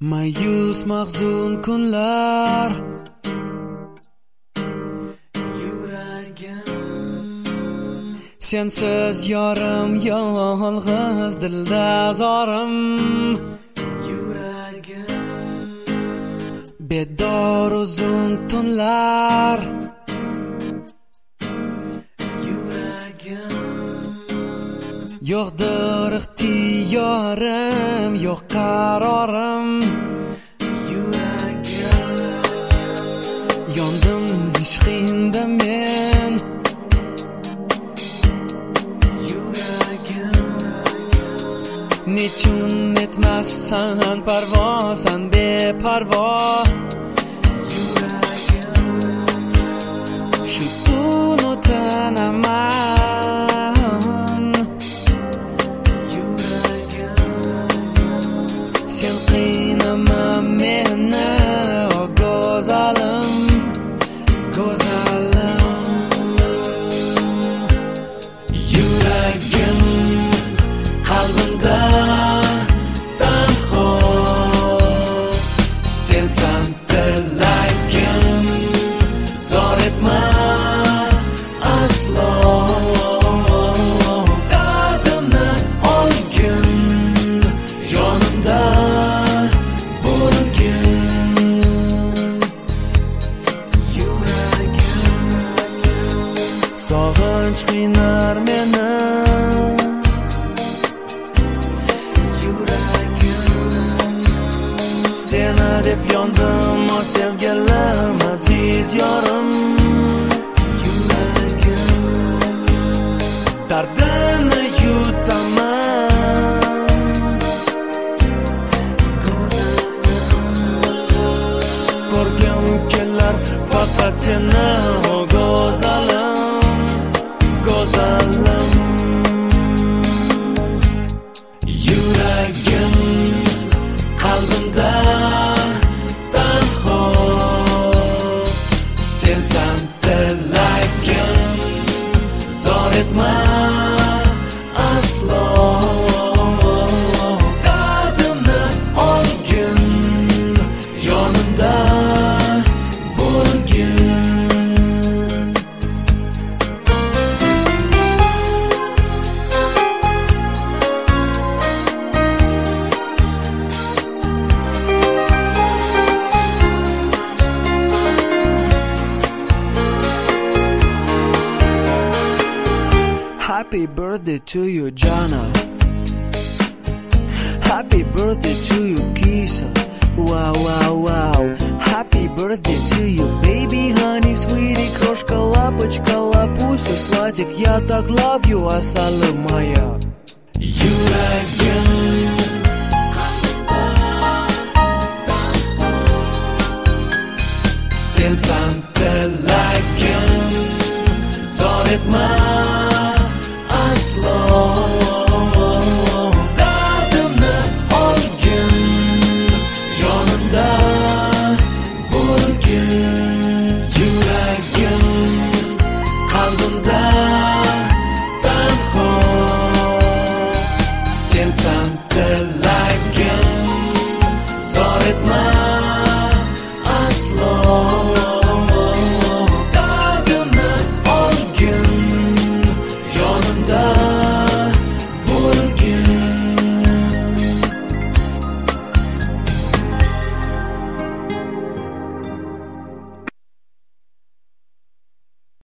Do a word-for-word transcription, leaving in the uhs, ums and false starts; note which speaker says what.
Speaker 1: Mayus mahzun kunlar, yuragim sensiz yorim yolg'iz dilda zorim. Yuragim bedor uzun tunlar, yo'qdir ixtiyorim, yo'q qarorim. Yuragim yondim ishqingda men. Yuragim nechun etmassan parvo, san beparvo. Yuragim shu tun o'tanaman. Sen qiynama meni, o go'zalim, go'zalim. Yuragim qalbimda tanho, sensan tilagim, zor etma aslo. Dardimni olgin yonimda. Sog'inch qiynar meni. Yuragim seni deb yondim, o sevgilim, aziz yorim. Yuragim dardini yutaman. Ko'rgim kelar faqat seni, o go'zalim, go'zalim. Yuragim qalbimda tanho, sensan tilagim, zor etma aslo. Dardimni olgin yonimda bo'lgin. Happy birthday to you, Jana. Happy birthday to you, Kisa. Wow, wow, wow. Happy birthday to you, baby, honey, sweetie, крошка, лапочка, лапуся, сладик. Я так love you, асалы моя. Yuragim sensan tilagim, zor etma